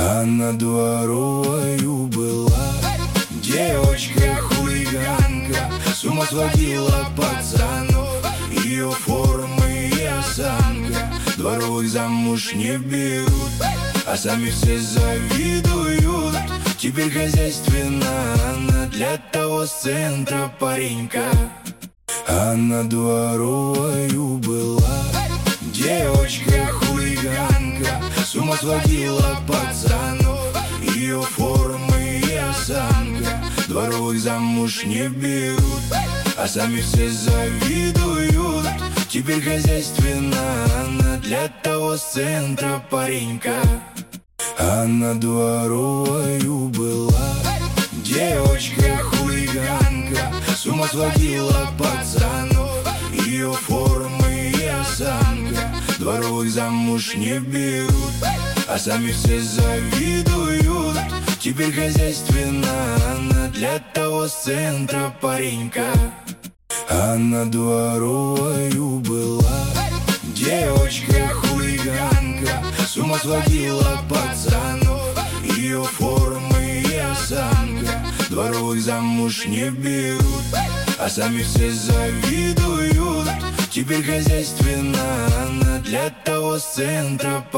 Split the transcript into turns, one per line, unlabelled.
Она дворовою была, девочка-хулиганка, с ума сводила пацанов. Ее формы и осанка дворовых замуж не берут, а сами все завидуют. Теперь хозяйственна она для того с центра паренька. Она дворовою была, девочка-хулиганка, с ума сводила пацанов. Ее формы и осанка дворовых замуж не берут, а сами все завидуют. Теперь хозяйственна она для того с центра паренька. Она дворовою была, девочка-хулиганка, с ума сводила пацанов. Ее формы и осанка дворовых замуж не берут, а сами все завидуют. Теперь хозяйственна она для того с центра паренька. Она дворовою была, девочка-хулиганка, с ума сводила пацанов. Ее формы и осанка дворовых замуж не берут, а сами все завидуют. Теперь хозяйственна она для того с центра.